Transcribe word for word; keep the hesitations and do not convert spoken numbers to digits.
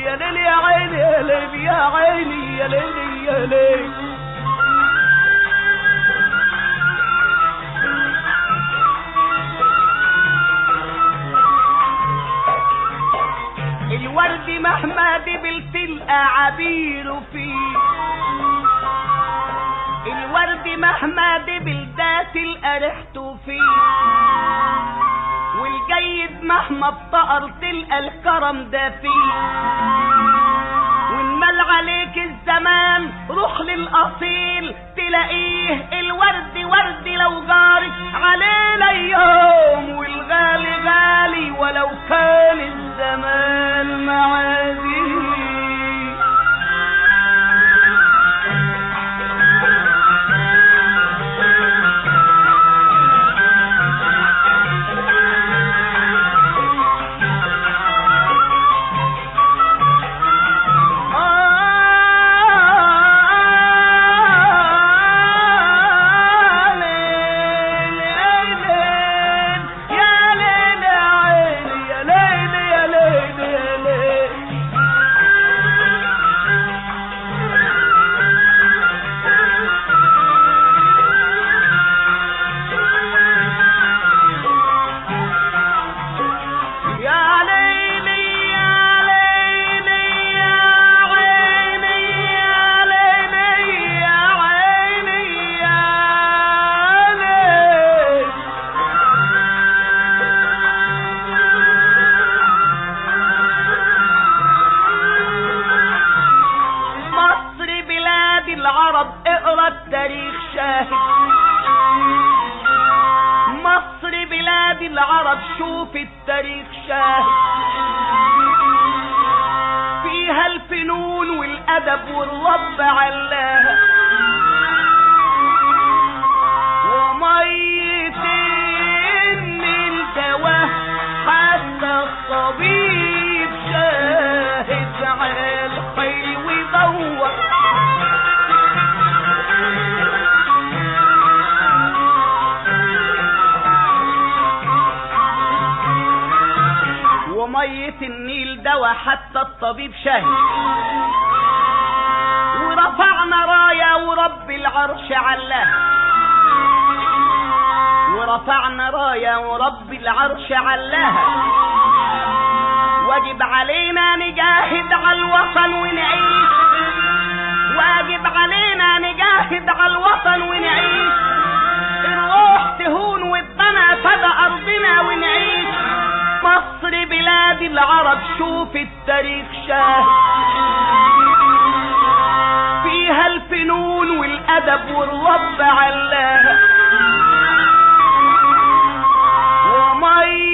يا ليل يا عيني يا ليل يا عيني يا ليل يا ليل. الورد مهما دبل تلقى عبيره فيه، الورد مهما دبل ده تلقى ريحته فيه، والجيد مهما افتقر تلقى الكرم ده فيه، وانمل عليك الزمان روح للاصيل تلاقيه الورد ورد لو جارت علينا يوم، والغالي غالي ولو كان الزمان معاديه. التاريخ شاهد، مصر بلاد العرب شوف التاريخ شاهد، فيها الفنون والأدب والرب علاها، ومية الدواء حتى الطبيب شاهد على الخير ويدور، ومية النيل دوا حتى الطبيب شاهد، ورفعنا راية ورب العرش علاها، ورفعنا راية ورب العرش علاها، واجب علينا نجاهد على الوطن ونعيش، واجب علينا نجاهد على الوطن ونعيش، الروح تهون والدنا فدا أرضنا ونعيش، مصر بلاد العرب شوف التاريخ شاهد، فيها الفنون والأدب والرب علاها، ومي